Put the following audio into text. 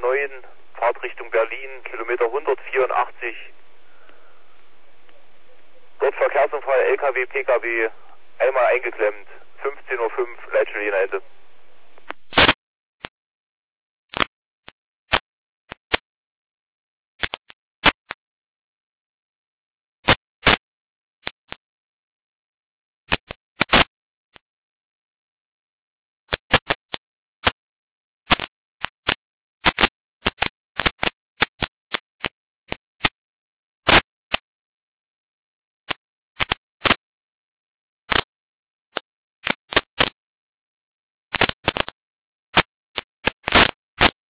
A9, Fahrt Richtung Berlin, Kilometer 184. Dort Verkehrsunfall, LKW, PKW, einmal eingeklemmt, 15:05 Uhr, Leitstelle Ende.